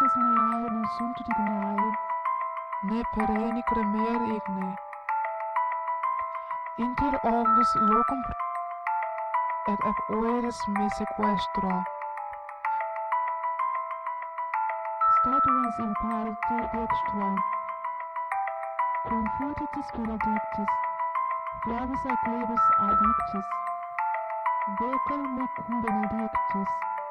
Graças mea no assunto de gnade, ne pereni cremer igne. Inter omnes locum et ab oeris me sequestra. Statuas in parte extra. Confortatis benedictis, flavis aquibus addictis, vocal mecum benedictis.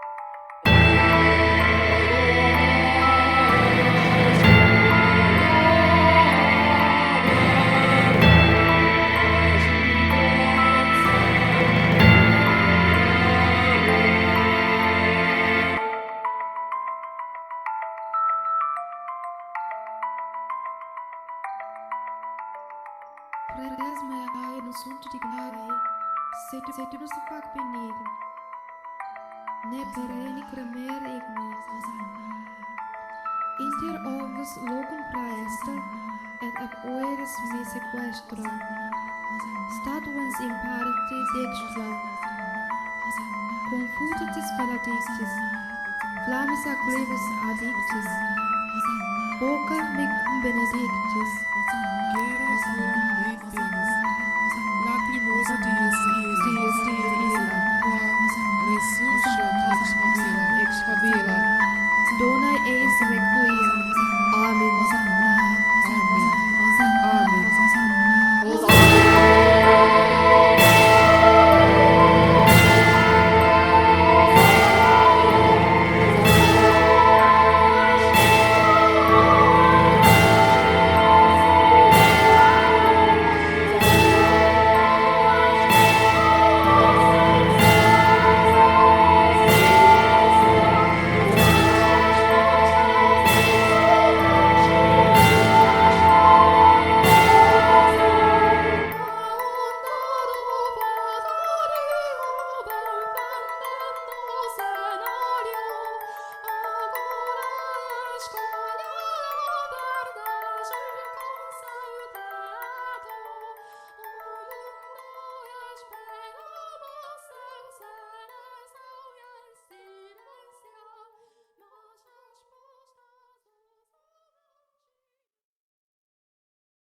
Predesmai no assunto de gnade, setimus fac benign, ne pereni cremer igne. Inter omnes locum praesta, et ab oeris me sequestra. Statuens in parte dextra. Confutatis benedictis, flammis aquibus addictis, voca mecum benedictis. Queres non lepis